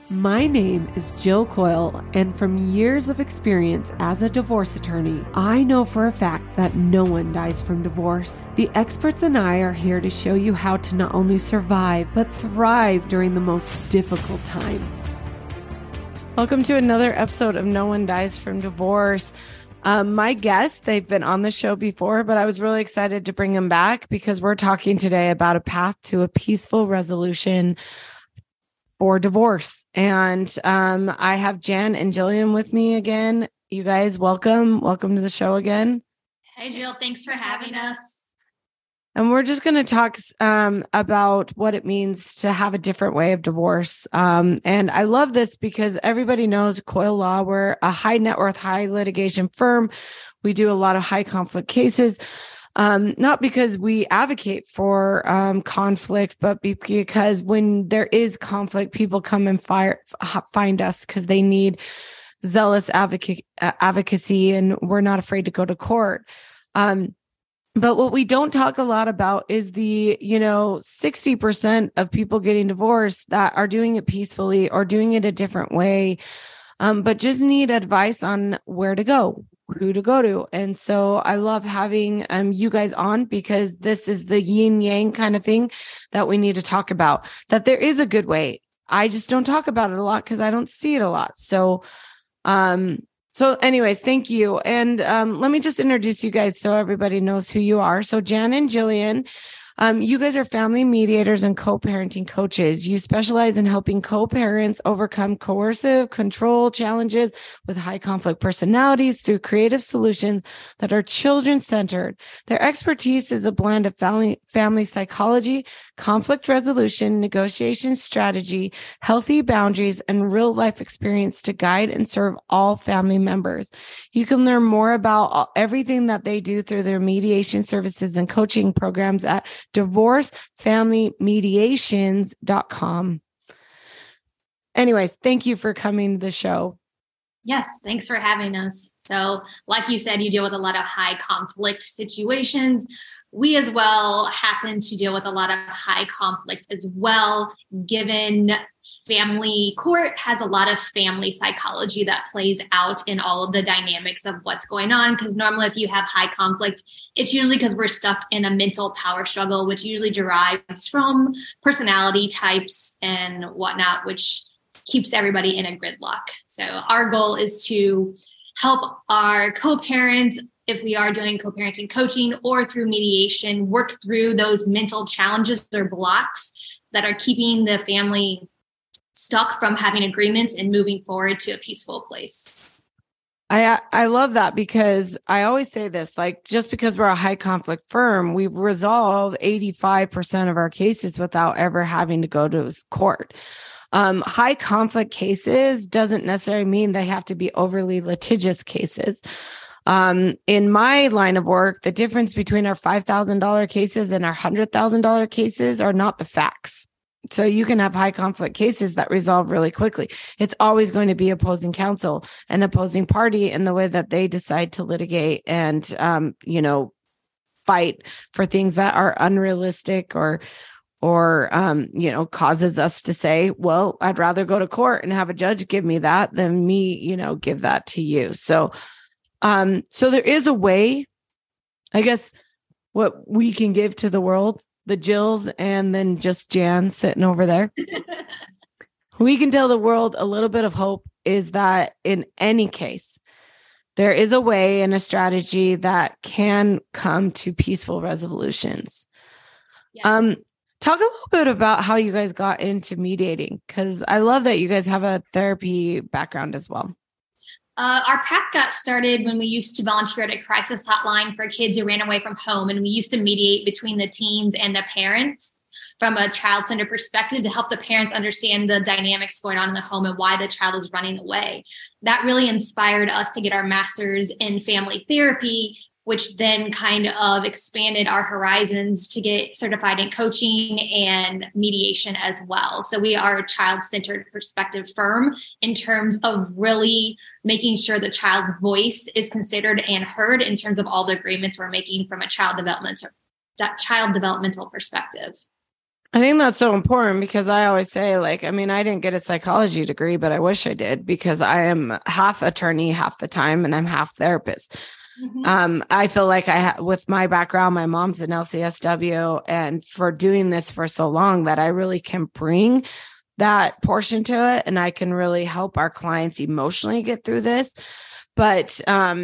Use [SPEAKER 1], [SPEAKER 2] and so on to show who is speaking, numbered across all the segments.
[SPEAKER 1] My name is Jill Coyle, and from years of experience as a divorce attorney, I know for a fact that no one dies from divorce. The experts and I are here to show you how to not only survive, but thrive during the most difficult times. Welcome to another episode of No One Dies from Divorce. My guests, they've been on the show before, but I was really excited to bring them back because we're talking today about a path to a peaceful resolution for divorce. And I have Jan and Jillian with me again. You guys, welcome. Welcome to the show again.
[SPEAKER 2] Hey, Jill. Thanks for having us.
[SPEAKER 1] And we're just going to talk about what it means to have a different way of divorce. And I love this because everybody knows Coyle Law. We're a high net worth, high litigation firm. We do a lot of high conflict cases. Not because we advocate for conflict, but because when there is conflict, people come and find us because they need zealous advocacy, and we're not afraid to go to court. But what we don't talk a lot about is the, 60% of people getting divorced that are doing it peacefully or doing it a different way, but just need advice on where to go, who to go to. And so I love having you guys on because this is the yin yang kind of thing that we need to talk about, that there is a good way. I just don't talk about it a lot because I don't see it a lot. So anyways, thank you. And let me just introduce you guys so everybody knows who you are. So Jan and Jillian, you guys are family mediators and co-parenting coaches. You specialize in helping co-parents overcome coercive control challenges with high conflict personalities through creative solutions that are children-centered. Their expertise is a blend of family psychology, conflict resolution, negotiation strategy, healthy boundaries, and real-life experience to guide and serve all family members. You can learn more about everything that they do through their mediation services and coaching programs at divorcefamilymediations.com. Anyways, thank you for coming to the show.
[SPEAKER 2] Yes, thanks for having us. So like you said, you deal with a lot of high conflict situations. We as well happen to deal with a lot of high conflict as well, given family court has a lot of family psychology that plays out in all of the dynamics of what's going on. Because normally if you have high conflict, it's usually because we're stuck in a mental power struggle, which usually derives from personality types and whatnot, which keeps everybody in a gridlock. So our goal is to help our co-parents, if we are doing co-parenting coaching or through mediation, work through those mental challenges or blocks that are keeping the family stuck from having agreements and moving forward to a peaceful place.
[SPEAKER 1] I love that because I always say this, like, just because we're a high conflict firm, we resolve 85% of our cases without ever having to go to court. High conflict cases doesn't necessarily mean they have to be overly litigious cases. In my line of work, the difference between our $5,000 cases and our $100,000 cases are not the facts. So you can have high conflict cases that resolve really quickly. It's always going to be opposing counsel and opposing party in the way that they decide to litigate and, fight for things that are unrealistic or causes us to say, well, I'd rather go to court and have a judge give me that than me, give that to you. So there is a way, I guess, what we can give to the world, the Jills, and then just Jan sitting over there. We can tell the world a little bit of hope is that in any case, there is a way and a strategy that can come to peaceful resolutions. Yes. Talk a little bit about how you guys got into mediating, because I love that you guys have a therapy background as well.
[SPEAKER 2] Our path got started when we used to volunteer at a crisis hotline for kids who ran away from home. And we used to mediate between the teens and the parents from a child-centered perspective to help the parents understand the dynamics going on in the home and why the child is running away. That really inspired us to get our master's in family therapy, which then kind of expanded our horizons to get certified in coaching and mediation as well. So we are a child-centered perspective firm in terms of really making sure the child's voice is considered and heard in terms of all the agreements we're making from a child developmental perspective.
[SPEAKER 1] I think that's so important because I always say, like, I mean, I didn't get a psychology degree, but I wish I did because I am half attorney half the time and I'm half therapist. I feel like with my background, my mom's an LCSW, and for doing this for so long that I really can bring that portion to it, and I can really help our clients emotionally get through this. But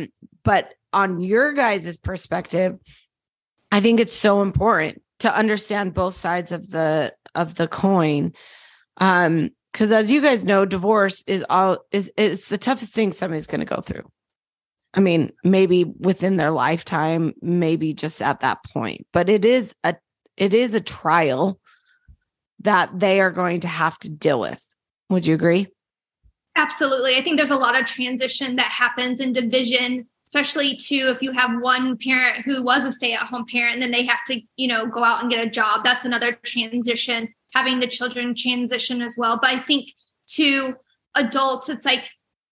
[SPEAKER 1] on your guys' perspective, I think it's so important to understand both sides of the coin. Because as you guys know, divorce is the toughest thing somebody's going to go through. I mean, maybe within their lifetime, maybe just at that point, but it is a trial that they are going to have to deal with. Would you agree?
[SPEAKER 3] Absolutely. I think there's a lot of transition that happens in division, especially too, if you have one parent who was a stay-at-home parent and then they have to, go out and get a job. That's another transition, having the children transition as well. But I think to adults, it's like,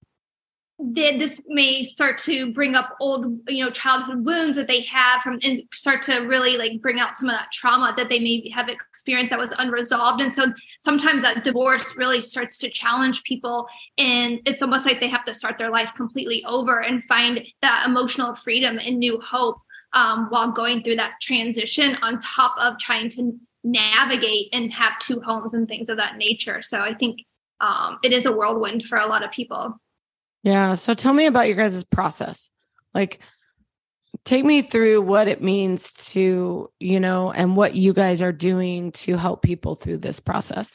[SPEAKER 3] this may start to bring up old, childhood wounds that they have and start to really like bring out some of that trauma that they may have experienced that was unresolved. And so sometimes that divorce really starts to challenge people, and it's almost like they have to start their life completely over and find that emotional freedom and new hope while going through that transition, on top of trying to navigate and have two homes and things of that nature. So I think it is a whirlwind for a lot of people.
[SPEAKER 1] Yeah. So tell me about your guys' process. Like, take me through what it means to, and what you guys are doing to help people through this process.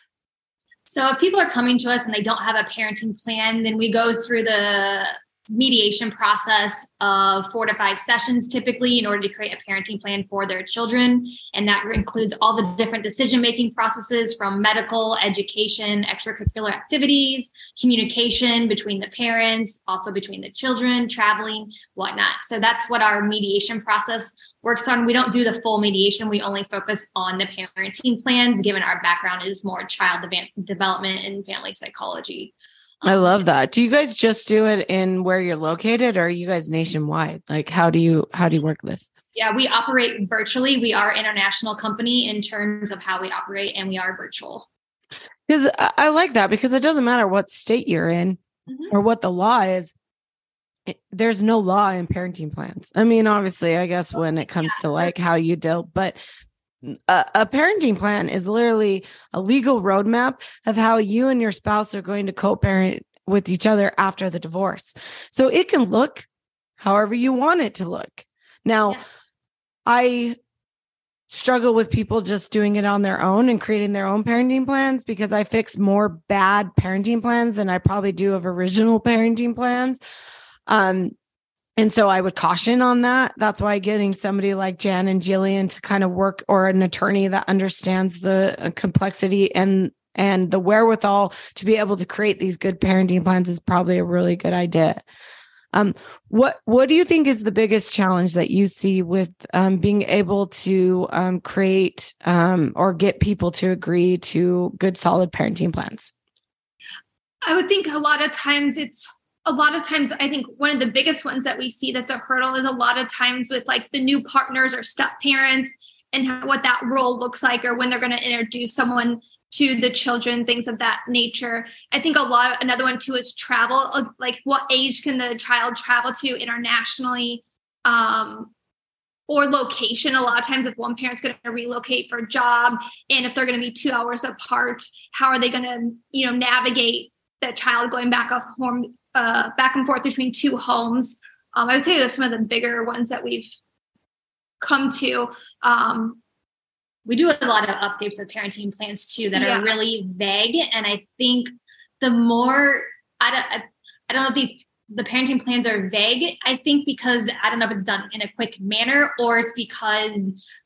[SPEAKER 2] So if people are coming to us and they don't have a parenting plan, then we go through the mediation process of 4 to 5 sessions typically in order to create a parenting plan for their children. And that includes all the different decision-making processes from medical, education, extracurricular activities, communication between the parents, also between the children, traveling, whatnot. So that's what our mediation process works on. We don't do the full mediation. We only focus on the parenting plans, given our background is more child development and family psychology.
[SPEAKER 1] I love that. Do you guys just do it in where you're located, or are you guys nationwide? Like, how do you work this?
[SPEAKER 2] Yeah, we operate virtually. We are an international company in terms of how we operate, and we are virtual.
[SPEAKER 1] Because I like that, because it doesn't matter what state you're in or what the law is. There's no law in parenting plans. I mean, obviously, I guess when it comes to like how you deal, but a parenting plan is literally a legal roadmap of how you and your spouse are going to co-parent with each other after the divorce. So it can look however you want it to look. Now, I struggle with people just doing it on their own and creating their own parenting plans, because I fix more bad parenting plans than I probably do of original parenting plans. And so I would caution on that. That's why getting somebody like Jan and Jillian to kind of work, or an attorney that understands the complexity and the wherewithal to be able to create these good parenting plans, is probably a really good idea. What do you think is the biggest challenge that you see with being able to create or get people to agree to good, solid parenting plans?
[SPEAKER 3] I would think a lot of times I think one of the biggest ones that we see that's a hurdle is a lot of times with like the new partners or step parents, and what that role looks like, or when they're going to introduce someone to the children, things of that nature. I think another one too is travel. Like, what age can the child travel to internationally, or location? A lot of times if one parent's going to relocate for a job, and if they're going to be 2 hours apart, how are they going to, navigate the child going back and forth between two homes? I would say those are some of the bigger ones that we've come to.
[SPEAKER 2] We do a lot of updates of parenting plans too that are really vague. And I think the more, I don't know if the parenting plans are vague. I think because I don't know if it's done in a quick manner, or it's because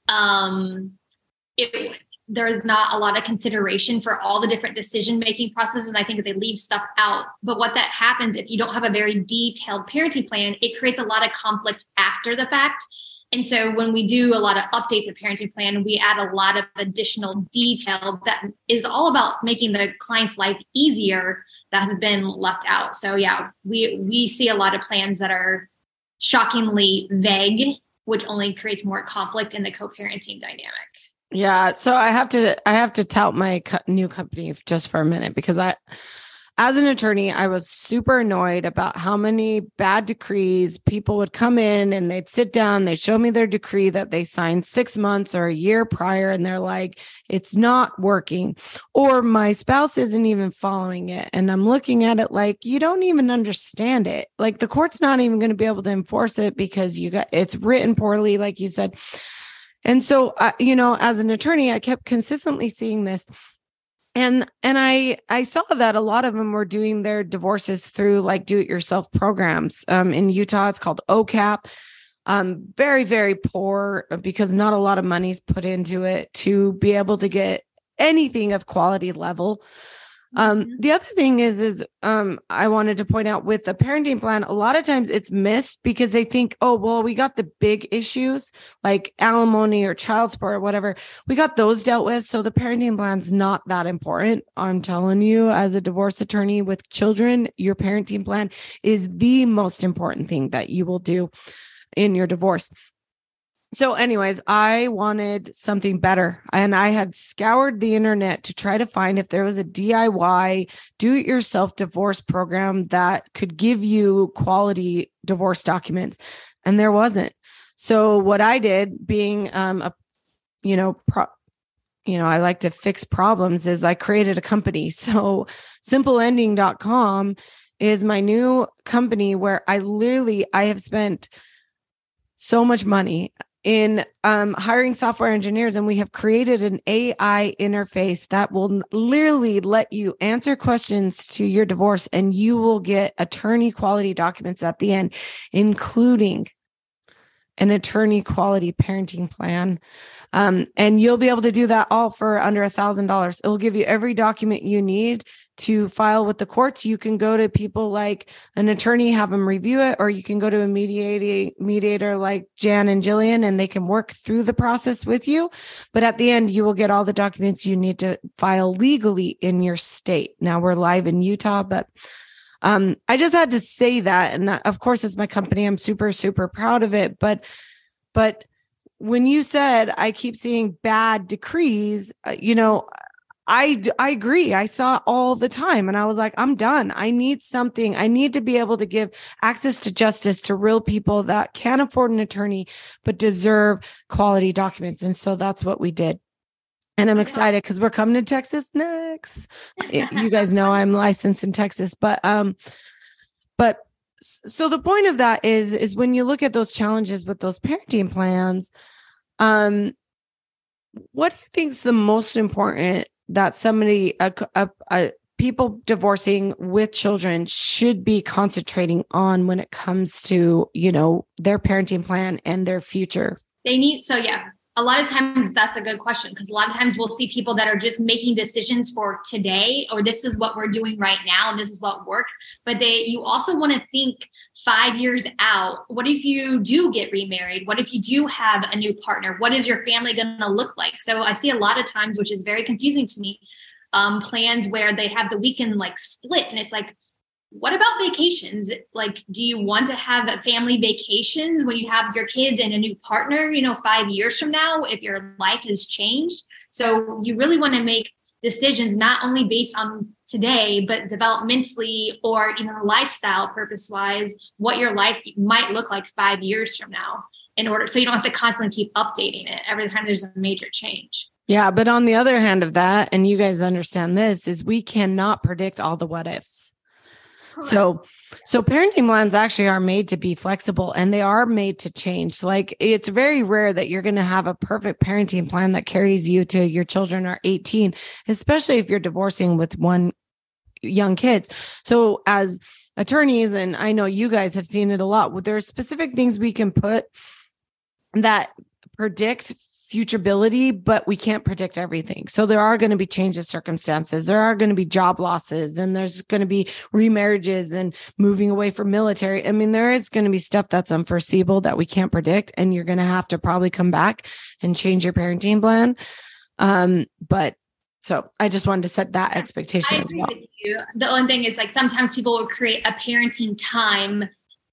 [SPEAKER 2] there's not a lot of consideration for all the different decision-making processes. And I think that they leave stuff out. But what that happens, if you don't have a very detailed parenting plan, it creates a lot of conflict after the fact. And so when we do a lot of updates of parenting plan, we add a lot of additional detail that is all about making the client's life easier that has been left out. So yeah, we see a lot of plans that are shockingly vague, which only creates more conflict in the co-parenting dynamic.
[SPEAKER 1] Yeah. So I have to tout my new company just for a minute because as an attorney, I was super annoyed about how many bad decrees people would come in and they'd sit down, they'd show me their decree that they signed 6 months or a year prior. And they're like, it's not working, or my spouse isn't even following it. And I'm looking at it like, you don't even understand it. Like the court's not even going to be able to enforce it because it's written poorly, like you said. And so, as an attorney, I kept consistently seeing this. And I saw that a lot of them were doing their divorces through like do-it-yourself programs. In Utah, it's called OCAP. Very, very poor because not a lot of money's put into it to be able to get anything of quality level. The other thing is I wanted to point out with the parenting plan, a lot of times it's missed because they think, oh, well, we got the big issues like alimony or child support or whatever. We got those dealt with. So the parenting plan's not that important. I'm telling you, as a divorce attorney with children, your parenting plan is the most important thing that you will do in your divorce. So anyways, I wanted something better and I had scoured the internet to try to find if there was a DIY do-it-yourself divorce program that could give you quality divorce documents. And there wasn't. So what I did being, I like to fix problems is I created a company. So simpleending.com is my new company where I have spent so much money in hiring software engineers, and we have created an AI interface that will literally let you answer questions to your divorce, and you will get attorney quality documents at the end, including an attorney quality parenting plan. And you'll be able to do that all for under $1,000. It will give you every document you need to file with the courts. You can go to people like an attorney, have them review it, or you can go to a mediator like Jan and Jillian, and they can work through the process with you. But at the end, you will get all the documents you need to file legally in your state. Now we're live in Utah, but I just had to say that. And of course, it's my company. I'm super, super proud of it. But when you said, I keep seeing bad decrees, I agree. I saw all the time and I was like, I'm done. I need something. I need to be able to give access to justice to real people that can't afford an attorney, but deserve quality documents. And so that's what we did. And I'm excited because we're coming to Texas next. You guys know I'm licensed in Texas, but so the point of that is when you look at those challenges with those parenting plans, what do you think is the most important that somebody, people divorcing with children should be concentrating on when it comes to, their parenting plan and their future?
[SPEAKER 2] A lot of times that's a good question because a lot of times we'll see people that are just making decisions for today, or this is what we're doing right now and this is what works. But you also want to think 5 years out. What if you do get remarried? What if you do have a new partner? What is your family going to look like? So I see a lot of times, which is very confusing to me, plans where they have the weekend like split, and it's like, what about vacations? Like, do you want to have family vacations when you have your kids and a new partner, 5 years from now, if your life has changed? So you really want to make decisions not only based on today, but developmentally or lifestyle purpose-wise, what your life might look like 5 years from now so you don't have to constantly keep updating it every time there's a major change.
[SPEAKER 1] Yeah. But on the other hand of that, and you guys understand this, is we cannot predict all the what ifs. So parenting plans actually are made to be flexible and they are made to change. Like it's very rare that you're going to have a perfect parenting plan that carries you to your children are 18, especially if you're divorcing with one young kids. So as attorneys, and I know you guys have seen it a lot, there are specific things we can put that predict futurability, but we can't predict everything. So there are going to be changes, circumstances. There are going to be job losses, and there's going to be remarriages and moving away from military. I mean, there is going to be stuff that's unforeseeable that we can't predict, and you're going to have to probably come back and change your parenting plan. But so I just wanted to set that expectation as well.
[SPEAKER 2] The only thing is like sometimes people will create a parenting time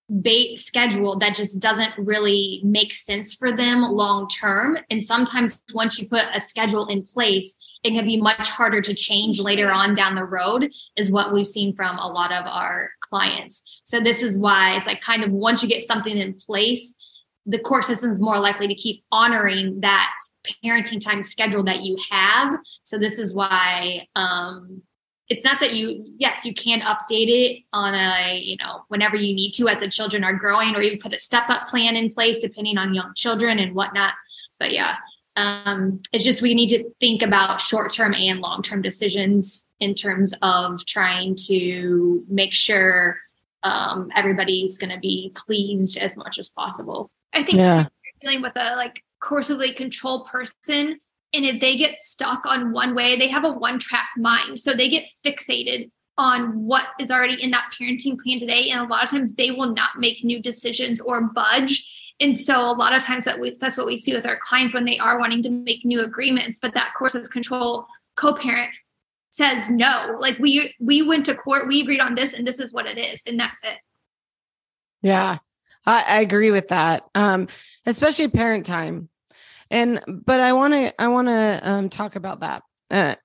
[SPEAKER 2] bait schedule that just doesn't really make sense for them long term. And sometimes once you put a schedule in place, it can be much harder to change later on down the road, is what we've seen from a lot of our clients. So this is why it's like kind of once you get something in place, the court system is more likely to keep honoring that parenting time schedule that you have. So this is why it's not that you can update it on whenever you need to as the children are growing, or even put a step-up plan in place depending on young children and whatnot. But it's just, we need to think about short-term and long-term decisions in terms of trying to make sure everybody's going to be pleased as much as possible.
[SPEAKER 3] I think if you're dealing with a coercively controlled person, and if they get stuck on one way, they have a one-track mind. So they get fixated on what is already in that parenting plan today. And a lot of times they will not make new decisions or budge. And so a lot of times that's what we see with our clients when they are wanting to make new agreements. But that coercive control co-parent says no. Like we went to court, we agreed on this, and this is what it is. And that's it. Yeah,
[SPEAKER 1] I agree with that. Especially parent time. But I want to talk about that.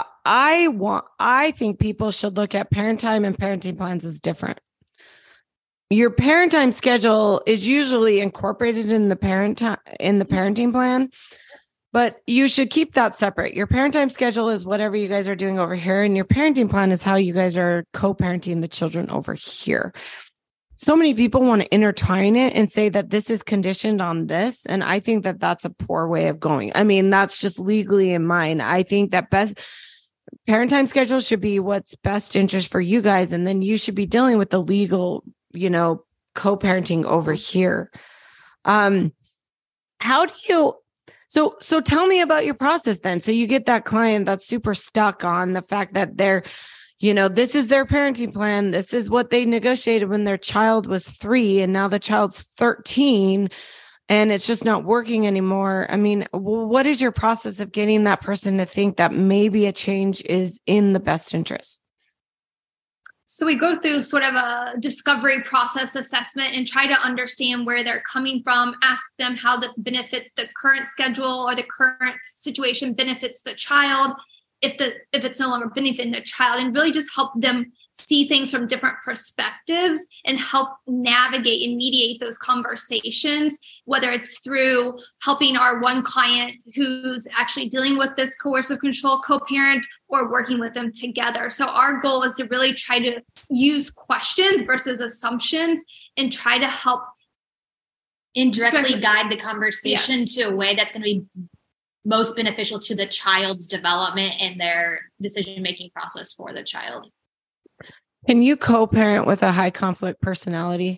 [SPEAKER 1] I think people should look at parent time and parenting plans as different. Your parent time schedule is usually incorporated in the parenting plan, but you should keep that separate. Your parent time schedule is whatever you guys are doing over here, and your parenting plan is how you guys are co-parenting the children over here. So many people want to intertwine it and say that this is conditioned on this. And I think that that's a poor way of going. I mean, that's just legally in mind. I think that best parent time schedule should be what's best interest for you guys. And then you should be dealing with the legal, co-parenting over here. How do you, so tell me about your process then. So you get that client that's super stuck on the fact that they're, this is their parenting plan. This is what they negotiated when their child was 3 and now the child's 13 and it's just not working anymore. I mean, what is your process of getting that person to think that maybe a change is in the best interest?
[SPEAKER 3] So we go through sort of a discovery process assessment and try to understand where they're coming from, ask them how this benefits the current schedule or the current situation benefits the child. If it's no longer benefiting the child, and really just help them see things from different perspectives and help navigate and mediate those conversations, whether it's through helping our one client who's actually dealing with this coercive control co-parent or working with them together. So our goal is to really try to use questions versus assumptions and try to help
[SPEAKER 2] indirectly guide the conversation to a way that's going to be most beneficial to the child's development and their decision-making process for the child.
[SPEAKER 1] Can you co-parent with a high conflict personality?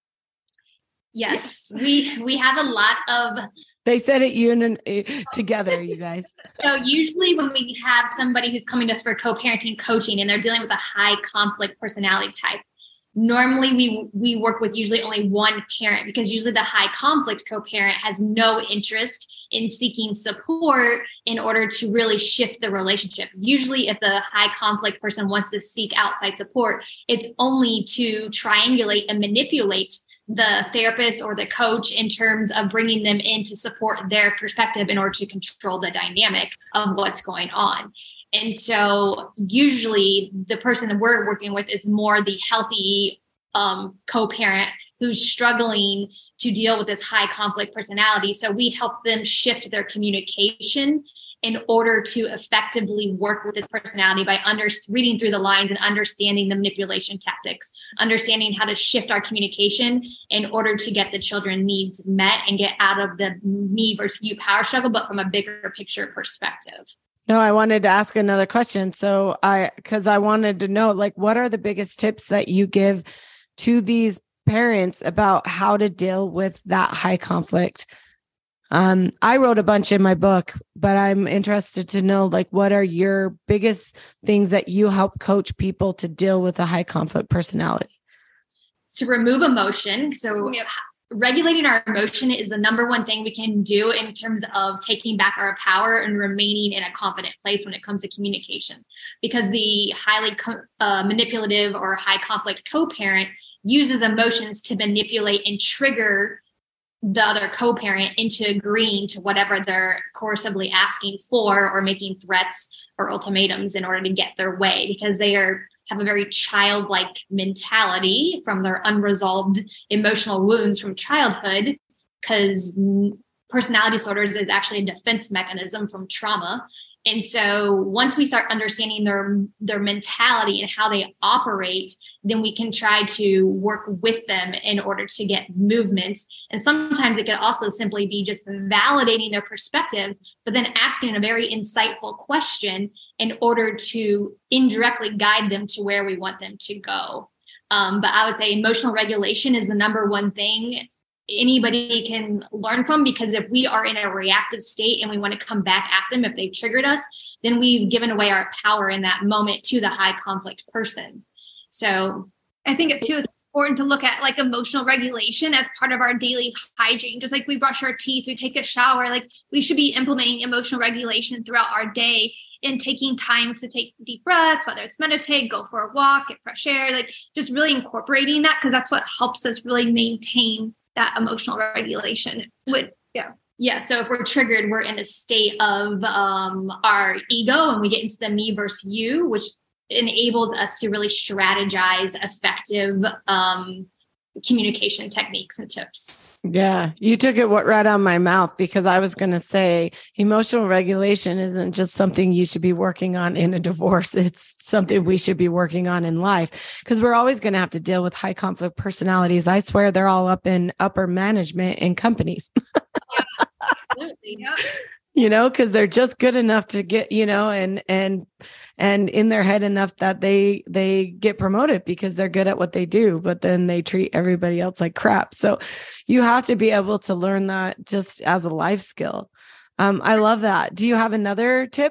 [SPEAKER 2] Yes. We have a lot of...
[SPEAKER 1] They said it together, you guys.
[SPEAKER 2] So usually when we have somebody who's coming to us for co-parenting coaching and they're dealing with a high conflict personality type, normally we work with usually only one parent, because usually the high conflict co-parent has no interest in seeking support in order to really shift the relationship. Usually if the high conflict person wants to seek outside support, it's only to triangulate and manipulate the therapist or the coach in terms of bringing them in to support their perspective in order to control the dynamic of what's going on. And so usually the person that we're working with is more the healthy co-parent who's struggling to deal with this high conflict personality. So we help them shift their communication in order to effectively work with this personality by reading through the lines and understanding the manipulation tactics, understanding how to shift our communication in order to get the children's needs met and get out of the me versus you power struggle, but from a bigger picture perspective.
[SPEAKER 1] No, I wanted to ask another question. So because I wanted to know, what are the biggest tips that you give to these parents about how to deal with that high conflict? I wrote a bunch in my book, but I'm interested to know, what are your biggest things that you help coach people to deal with a high conflict personality?
[SPEAKER 2] To remove emotion. So regulating our emotion is the number one thing we can do in terms of taking back our power and remaining in a confident place when it comes to communication. Because the highly manipulative or high conflict co-parent uses emotions to manipulate and trigger the other co-parent into agreeing to whatever they're coercively asking for, or making threats or ultimatums in order to get their way, because they have a very childlike mentality from their unresolved emotional wounds from childhood, because personality disorders is actually a defense mechanism from trauma. And so once we start understanding their mentality and how they operate, then we can try to work with them in order to get movements. And sometimes it could also simply be just validating their perspective, but then asking a very insightful question in order to indirectly guide them to where we want them to go. But I would say emotional regulation is the number one thing anybody can learn from, because if we are in a reactive state and we want to come back at them if they've triggered us, then we've given away our power in that moment to the high conflict person. So
[SPEAKER 3] I think it's too important to look at like emotional regulation as part of our daily hygiene. Just like we brush our teeth, we take a shower, like we should be implementing emotional regulation throughout our day and taking time to take deep breaths, whether it's meditate, go for a walk, get fresh air, like just really incorporating that, because that's what helps us really maintain that emotional regulation.
[SPEAKER 2] Yeah. So if we're triggered, we're in a state of our ego, and we get into the me versus you, which enables us to really strategize effective communication techniques and tips.
[SPEAKER 1] Yeah, you took it right out of my mouth, because I was going to say emotional regulation isn't just something you should be working on in a divorce. It's something we should be working on in life, because we're always going to have to deal with high conflict personalities. I swear they're all up in upper management in companies.
[SPEAKER 2] Yes, absolutely. Yeah.
[SPEAKER 1] Because they're just good enough to get, and in their head enough that they get promoted because they're good at what they do, but then they treat everybody else like crap. So you have to be able to learn that just as a life skill. I love that. Do you have another tip?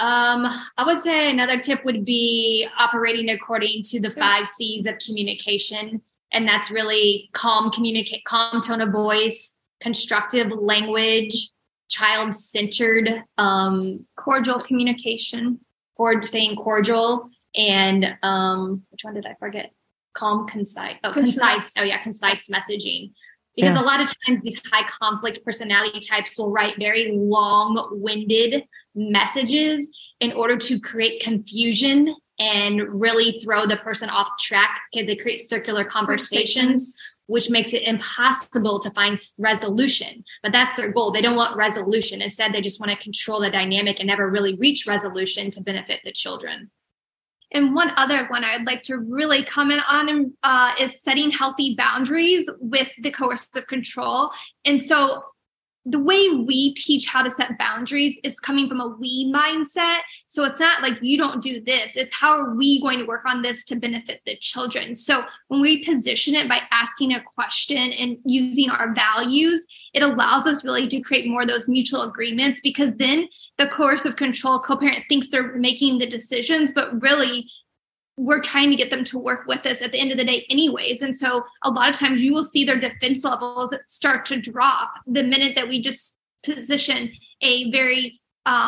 [SPEAKER 2] I would say another tip would be operating according to the 5 C's of communication. And that's really calm tone of voice, constructive language, child-centered,
[SPEAKER 3] cordial communication,
[SPEAKER 2] staying cordial, and which one did I forget? Calm, concise. Concise. Concise messaging. Because a lot of times these high conflict personality types will write very long-winded messages in order to create confusion and really throw the person off track. Okay, they create circular conversations, which makes it impossible to find resolution. But that's their goal. They don't want resolution. Instead, they just want to control the dynamic and never really reach resolution to benefit the children.
[SPEAKER 3] And one other one I'd like to really comment on is setting healthy boundaries with the coercive control. And so the way we teach how to set boundaries is coming from a we mindset. So it's not like you don't do this. It's how are we going to work on this to benefit the children? So when we position it by asking a question and using our values, it allows us really to create more of those mutual agreements, because then the coercive control co-parent thinks they're making the decisions, but really we're trying to get them to work with us at the end of the day anyways. And so a lot of times you will see their defense levels start to drop the minute that we just position a very,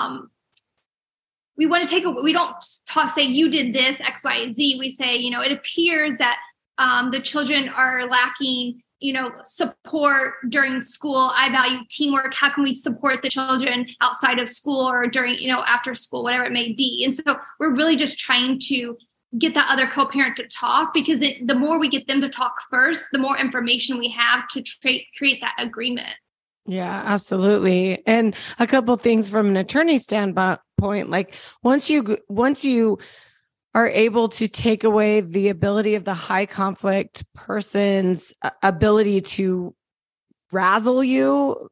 [SPEAKER 3] we don't say you did this, X, Y, and Z. We say, it appears that the children are lacking, support during school. I value teamwork. How can we support the children outside of school or during, after school, whatever it may be. And so we're really just trying to get that other co-parent to talk, because the more we get them to talk first, the more information we have to create that agreement.
[SPEAKER 1] Yeah, absolutely. And a couple of things from an attorney standpoint, like once you are able to take away the ability of the high conflict person's ability to razzle you,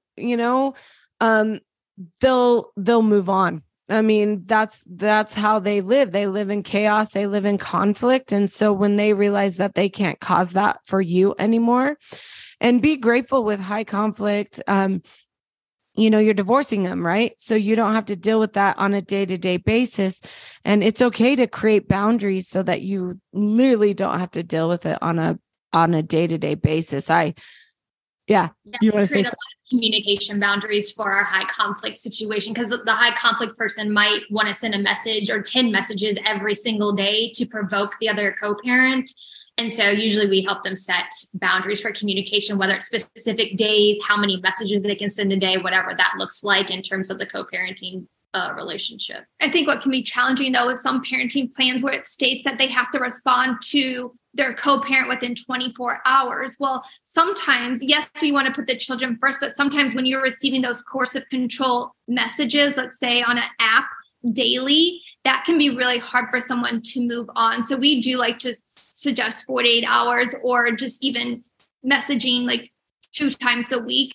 [SPEAKER 1] they'll move on. I mean, that's how they live. They live in chaos. They live in conflict. And so when they realize that they can't cause that for you anymore, and be grateful with high conflict, you're divorcing them, right? So you don't have to deal with that on a day-to-day basis. And it's okay to create boundaries so that you literally don't have to deal with it on a day-to-day basis. Yeah. You want to say
[SPEAKER 2] a lot of communication boundaries for our high conflict situation, because the high conflict person might want to send a message or 10 messages every single day to provoke the other co-parent. And so usually we help them set boundaries for communication, whether it's specific days, how many messages they can send a day, whatever that looks like in terms of the co-parenting relationship.
[SPEAKER 3] I think what can be challenging, though, is some parenting plans where it states that they have to respond to their co-parent within 24 hours. Well, sometimes, yes, we want to put the children first, but sometimes when you're receiving those coercive control messages, let's say on an app daily, that can be really hard for someone to move on. So we do like to suggest 48 hours or just even messaging like 2 times a week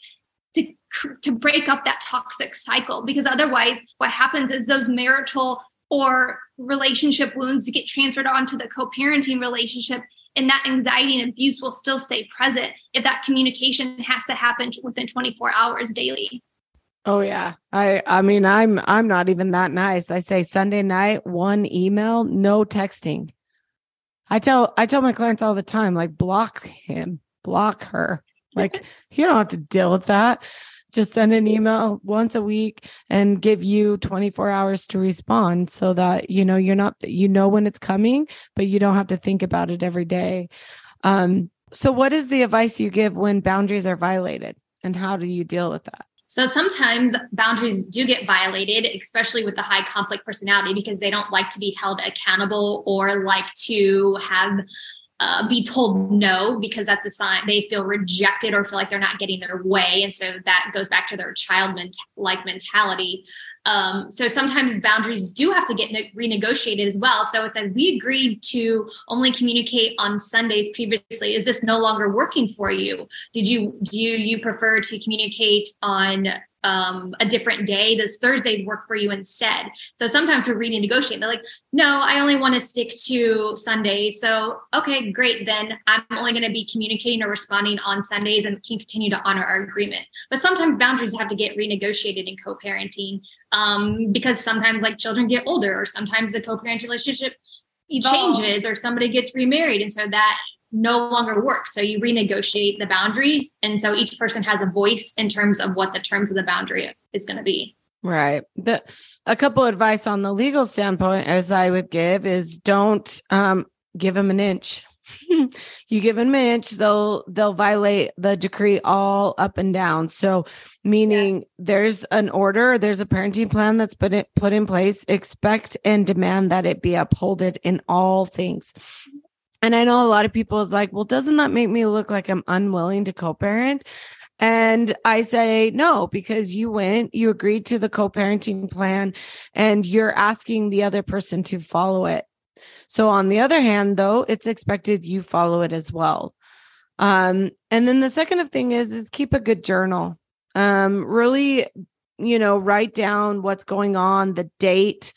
[SPEAKER 3] to break up that toxic cycle, because otherwise what happens is those marital or relationship wounds get transferred onto the co-parenting relationship, and that anxiety and abuse will still stay present if that communication has to happen within 24 hours daily.
[SPEAKER 1] Oh yeah. I mean, I'm not even that nice. I say Sunday night, 1 email, no texting. I tell my clients all the time, like, block him, block her. Like, you don't have to deal with that. Just send an email once a week and give you 24 hours to respond, so that, you're not, when it's coming, but you don't have to think about it every day. So what is the advice you give when boundaries are violated, and how do you deal with that?
[SPEAKER 2] So sometimes boundaries do get violated, especially with the high conflict personality, because they don't like to be held accountable or like to have be told no, because that's a sign they feel rejected or feel like they're not getting their way. And so that goes back to their child-like mentality. So sometimes boundaries do have to get renegotiated as well. So it said, we agreed to only communicate on Sundays previously. Is this no longer working for you? Do you prefer to communicate on a different day? Does Thursdays work for you instead? So sometimes we're renegotiating. They're like, no, I only want to stick to Sundays. So, okay, great. Then I'm only going to be communicating or responding on Sundays and can continue to honor our agreement. But sometimes boundaries have to get renegotiated in co-parenting, because sometimes like children get older, or sometimes the co-parenting relationship changes, or somebody gets remarried. And so that no longer works. So you renegotiate the boundaries. And so each person has a voice in terms of what the terms of the boundary is going to be.
[SPEAKER 1] Right. A couple of advice on the legal standpoint, as I would give, is don't give them an inch. You give them an inch, they'll violate the decree all up and down. So meaning there's an order, there's a parenting plan that's put in place, expect and demand that it be upholded in all things. And I know a lot of people is like, well, doesn't that make me look like I'm unwilling to co-parent? And I say, no, because you agreed to the co-parenting plan and you're asking the other person to follow it. So on the other hand, though, it's expected you follow it as well. And then the second thing is keep a good journal. Really, write down what's going on, the date,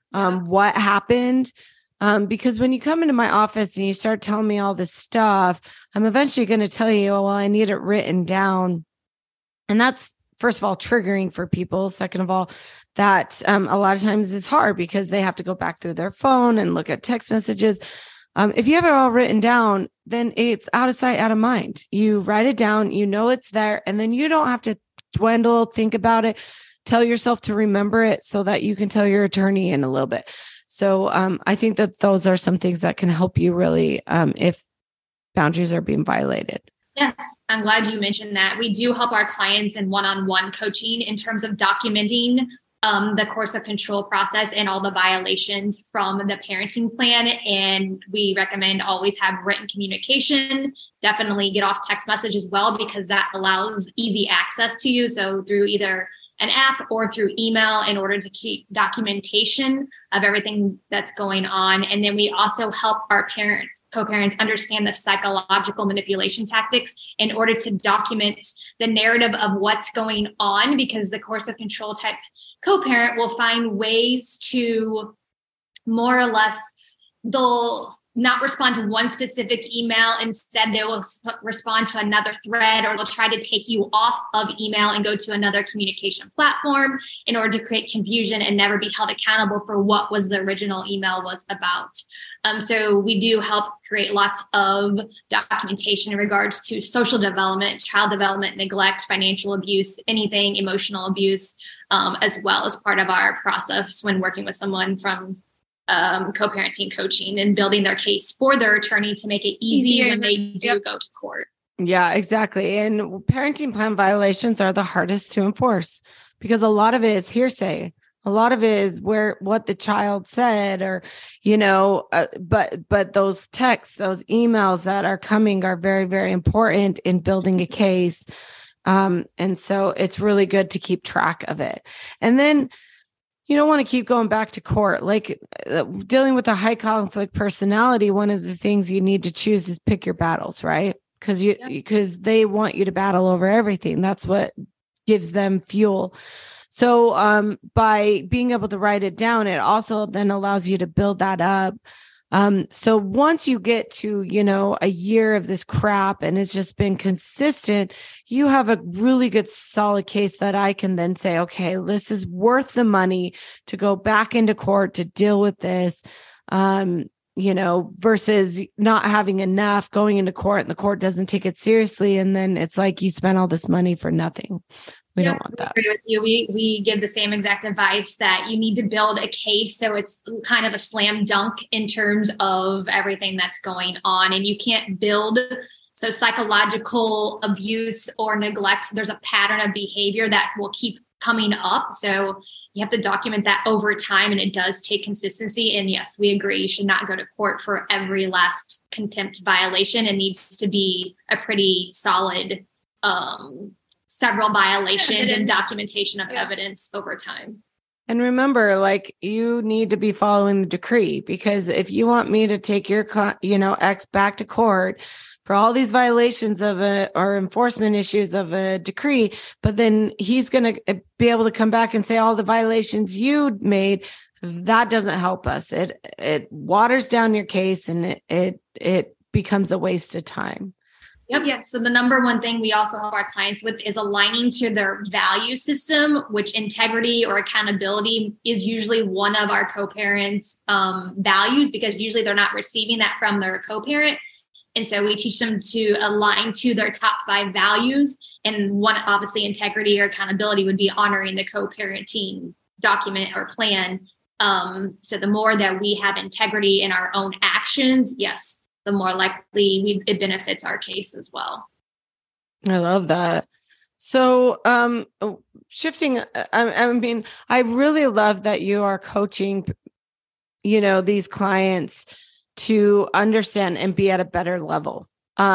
[SPEAKER 1] what happened. Because when you come into my office and you start telling me all this stuff, I'm eventually going to tell you, well, I need it written down. And that's, first of all, triggering for people. Second of all, that a lot of times is hard because they have to go back through their phone and look at text messages. If you have it all written down, then it's out of sight, out of mind. You write it down, it's there, and then you don't have to think about it, tell yourself to remember it so that you can tell your attorney in a little bit. So I think that those are some things that can help you really if boundaries are being violated.
[SPEAKER 2] Yes, I'm glad you mentioned that. We do help our clients in one-on-one coaching in terms of documenting the coercive control process and all the violations from the parenting plan. And we recommend always have written communication. Definitely get off text message as well, because that allows easy access to you. So through either an app or through email, in order to keep documentation of everything that's going on. And then we also help our co-parents understand the psychological manipulation tactics in order to document the narrative of what's going on, because the coercive control type co-parent will find ways to more or less, they'll not respond to one specific email. Instead, they will respond to another thread, or they'll try to take you off of email and go to another communication platform in order to create confusion and never be held accountable for what was the original email was about. So we do help create lots of documentation in regards to social development, child development, neglect, financial abuse, anything, emotional abuse, as well as part of our process when working with someone from co-parenting coaching and building their case for their attorney to make it easy when they do go to court.
[SPEAKER 1] Yeah, exactly. And parenting plan violations are the hardest to enforce because a lot of it is hearsay. A lot of it is what the child said, or, but those texts, those emails that are coming are very, very important in building a case. And so it's really good to keep track of it. And then you don't want to keep going back to court. Like dealing with a high conflict personality, one of the things you need to choose is pick your battles, right? Because they want you to battle over everything. That's what gives them fuel. So by being able to write it down, it also then allows you to build that up. So once you get to, a year of this crap and it's just been consistent, you have a really good solid case that I can then say, okay, this is worth the money to go back into court to deal with this, versus not having enough, going into court and the court doesn't take it seriously. And then it's like you spent all this money for nothing. We don't want that.
[SPEAKER 2] I agree with you. We give the same exact advice that you need to build a case so it's kind of a slam dunk in terms of everything that's going on. And you can't build psychological abuse or neglect. There's a pattern of behavior that will keep coming up. So you have to document that over time, and it does take consistency. And yes, we agree. You should not go to court for every last contempt violation. It needs to be a pretty solid several violations and documentation of evidence over time.
[SPEAKER 1] And remember, you need to be following the decree, because if you want me to take your, ex back to court for all these violations of or enforcement issues of a decree, but then he's going to be able to come back and say all the violations you made, that doesn't help us. It waters down your case, and it becomes a waste of time.
[SPEAKER 2] Yep. Yes. So the number one thing we also help our clients with is aligning to their value system, which integrity or accountability is usually one of our co-parents' values, because usually they're not receiving that from their co-parent. And so we teach them to align to their top 5 values. And one, obviously, integrity or accountability would be honoring the co-parenting document or plan. So the more that we have integrity in our own actions, yes, the more likely it benefits our case as well.
[SPEAKER 1] I love that. So shifting, I really love that you are coaching, these clients to understand and be at a better level.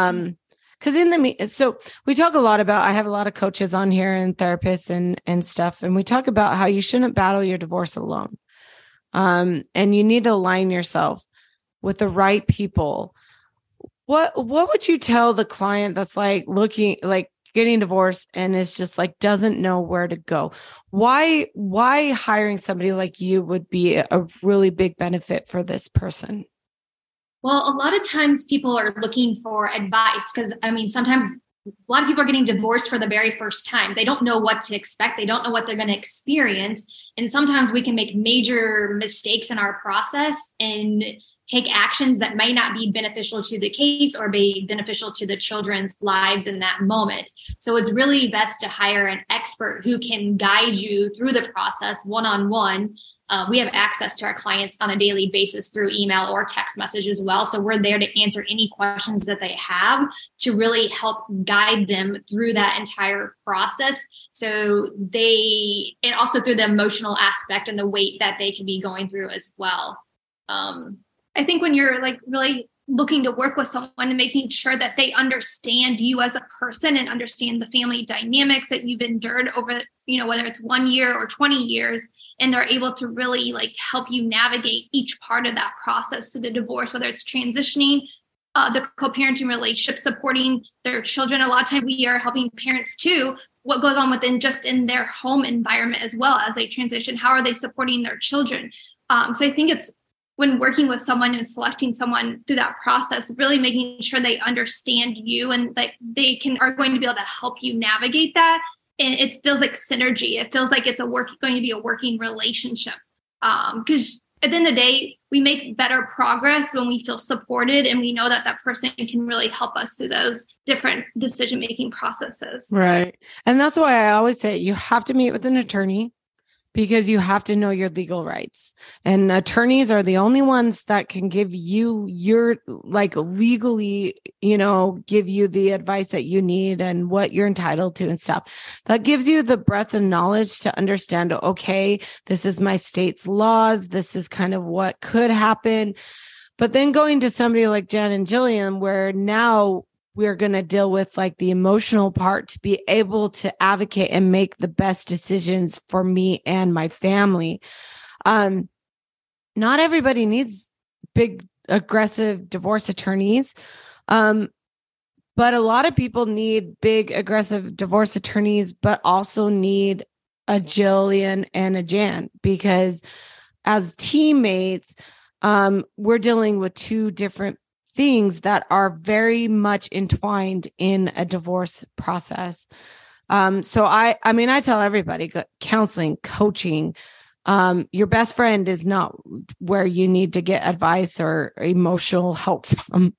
[SPEAKER 1] Because so we talk a lot about, I have a lot of coaches on here and therapists and stuff, and we talk about how you shouldn't battle your divorce alone. And you need to align yourself with the right people. What would you tell the client that's getting divorced and is just doesn't know where to go? Why hiring somebody like you would be a really big benefit for this person?
[SPEAKER 2] Well, a lot of times people are looking for advice because, sometimes a lot of people are getting divorced for the very first time. They don't know what to expect. They don't know what they're going to experience. And sometimes we can make major mistakes in our process and take actions that may not be beneficial to the case or be beneficial to the children's lives in that moment. So it's really best to hire an expert who can guide you through the process one-on-one. We have access to our clients on a daily basis through email or text message as well. So we're there to answer any questions that they have to really help guide them through that entire process. So and also through the emotional aspect and the weight that they can be going through as well.
[SPEAKER 3] I think when you're really looking to work with someone and making sure that they understand you as a person and understand the family dynamics that you've endured over, whether it's 1 year or 20 years, and they're able to really help you navigate each part of that process to the divorce, whether it's transitioning, the co-parenting relationship, supporting their children. A lot of times we are helping parents too, what goes on just in their home environment as well as they transition. How are they supporting their children? So I think it's when working with someone and selecting someone through that process, really making sure they understand you and that they are going to be able to help you navigate that. And it feels like synergy. It feels like it's going to be a working relationship. Because at the end of the day, we make better progress when we feel supported and we know that that person can really help us through those different decision-making processes.
[SPEAKER 1] Right. And that's why I always say you have to meet with an attorney, because you have to know your legal rights, and attorneys are the only ones that can give you your legally, give you the advice that you need and what you're entitled to and stuff. That gives you the breadth of knowledge to understand, okay, this is my state's laws. This is kind of what could happen. But then going to somebody like Jen and Jillian, where now we're going to deal with the emotional part to be able to advocate and make the best decisions for me and my family. Not everybody needs big, aggressive divorce attorneys. But a lot of people need big, aggressive divorce attorneys, but also need a Jillian and a Jan, because as teammates, we're dealing with two different things that are very much entwined in a divorce process. So I tell everybody, counseling, coaching, your best friend is not where you need to get advice or emotional help from.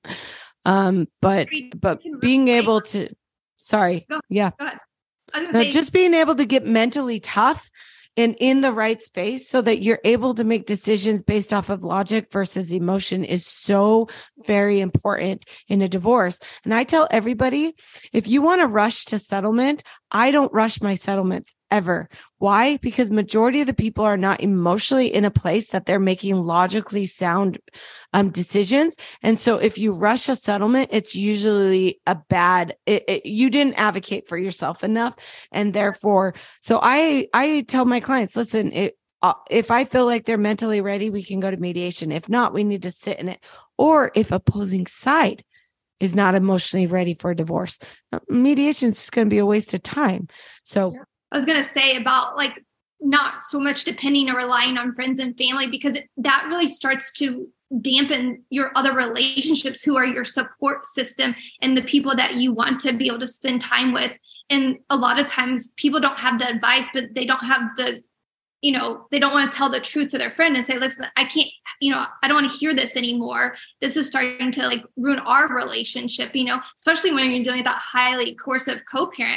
[SPEAKER 1] But being able to, yeah, just being able to get mentally tough and in the right space so that you're able to make decisions based off of logic versus emotion is so very important in a divorce. And I tell everybody, if you want to rush to settlement, I don't rush my settlements ever. Why? Because majority of the people are not emotionally in a place that they're making logically sound decisions. And so if you rush a settlement, it's usually you didn't advocate for yourself enough. And therefore, so I tell my clients, listen, if I feel like they're mentally ready, we can go to mediation. If not, we need to sit in it. Or if opposing side is not emotionally ready for a divorce, mediation is just going to be a waste of time. So
[SPEAKER 3] I was going to say about not so much depending or relying on friends and family, because that really starts to dampen your other relationships who are your support system and the people that you want to be able to spend time with. And a lot of times people don't have the advice, but they don't have they don't want to tell the truth to their friend and say, listen, I can't, I don't want to hear this anymore. This is starting to ruin our relationship, especially when you're dealing with that highly coercive co-parent,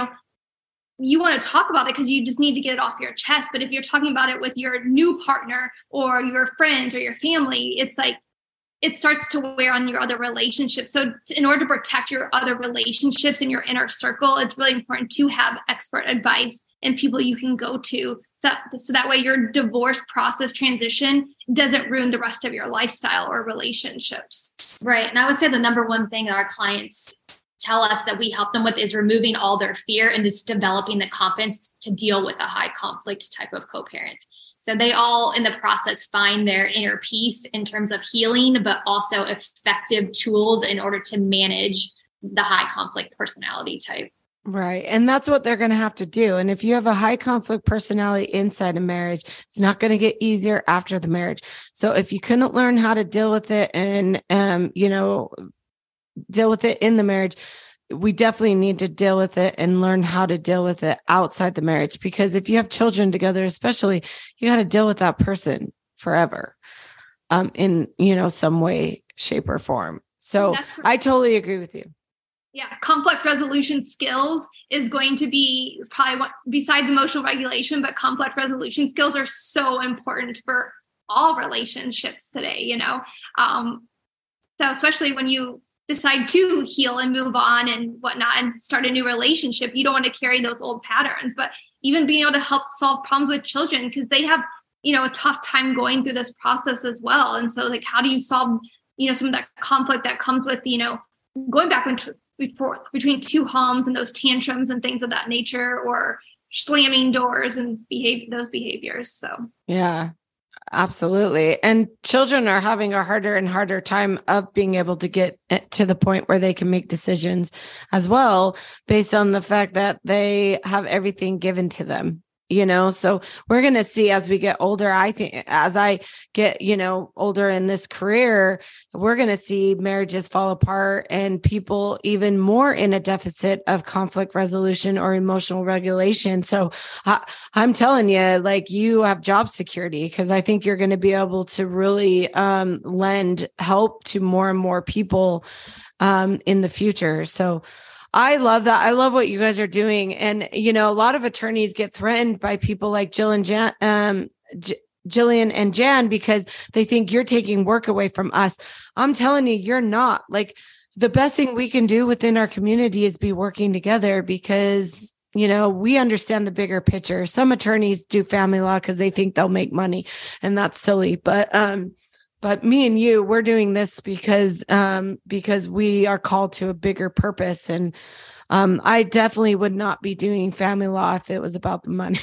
[SPEAKER 3] you want to talk about it because you just need to get it off your chest. But if you're talking about it with your new partner or your friends or your family, it's it starts to wear on your other relationships. So in order to protect your other relationships in your inner circle, it's really important to have expert advice and people you can go to. So that way your divorce process transition doesn't ruin the rest of your lifestyle or relationships.
[SPEAKER 2] Right. And I would say the number one thing that our clients tell us that we help them with is removing all their fear and just developing the confidence to deal with a high conflict type of co-parent. So they all in the process find their inner peace in terms of healing, but also effective tools in order to manage the high conflict personality type.
[SPEAKER 1] Right. And that's what they're going to have to do. And if you have a high conflict personality inside a marriage, it's not going to get easier after the marriage. So if you couldn't learn how to deal with it and, deal with it in the marriage, we definitely need to deal with it and learn how to deal with it outside the marriage. Because if you have children together, especially, you got to deal with that person forever, in, some way, shape, or form. So I totally agree with you.
[SPEAKER 3] Yeah. Conflict resolution skills is going to be probably what, besides emotional regulation, but conflict resolution skills are so important for all relationships today, So especially when you decide to heal and move on and whatnot and start a new relationship, you don't want to carry those old patterns, but even being able to help solve problems with children, because they have, a tough time going through this process as well. And so how do you solve, some of that conflict that comes with, going back between two homes and those tantrums and things of that nature, or slamming doors and those behaviors. So,
[SPEAKER 1] yeah. Absolutely. And children are having a harder and harder time of being able to get to the point where they can make decisions as well, based on the fact that they have everything given to them. So we're going to see as we get older. I think as I get, older in this career, we're going to see marriages fall apart and people even more in a deficit of conflict resolution or emotional regulation. So I'm telling you, like, you have job security, because I think you're going to be able to really lend help to more and more people in the future. So I love that. I love what you guys are doing. And, a lot of attorneys get threatened by people like Jillian and Jan, because they think you're taking work away from us. I'm telling you, you're not. Like, the best thing we can do within our community is be working together, because, we understand the bigger picture. Some attorneys do family law because they think they'll make money, and that's silly. But me and you, we're doing this because we are called to a bigger purpose. And I definitely would not be doing family law if it was about the money.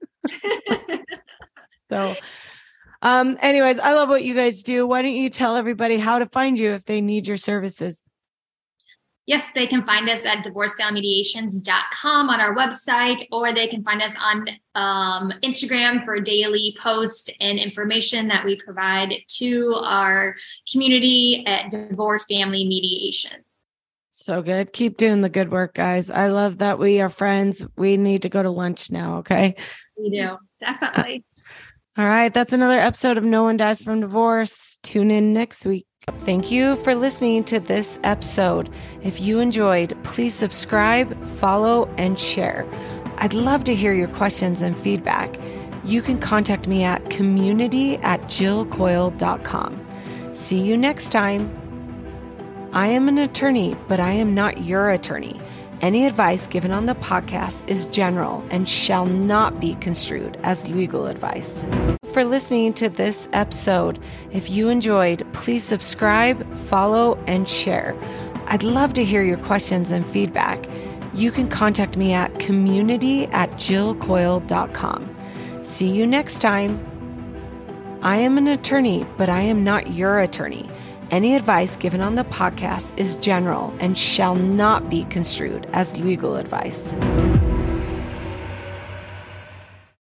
[SPEAKER 1] So anyways, I love what you guys do. Why don't you tell everybody how to find you if they need your services?
[SPEAKER 2] Yes, they can find us at divorcefamilymediations.com on our website, or they can find us on Instagram for daily posts and information that we provide to our community at Divorce Family Mediation.
[SPEAKER 1] So good. Keep doing the good work, guys. I love that we are friends. We need to go to lunch now, okay?
[SPEAKER 2] We do.
[SPEAKER 3] Definitely.
[SPEAKER 1] All right. That's another episode of No One Dies from Divorce. Tune in next week. Thank you for listening to this episode. If you enjoyed, please subscribe, follow, and share. I'd love to hear your questions and feedback. You can contact me at community@jillcoyle.com. See you next time. I am an attorney, but I am not your attorney. Any advice given on the podcast is general and shall not be construed as legal advice. For listening to this episode, if you enjoyed, please subscribe, follow, and share. I'd love to hear your questions and feedback. You can contact me at community@jillcoyle.com. See you next time. I am an attorney, but I am not your attorney. Any advice given on the podcast is general and shall not be construed as legal advice.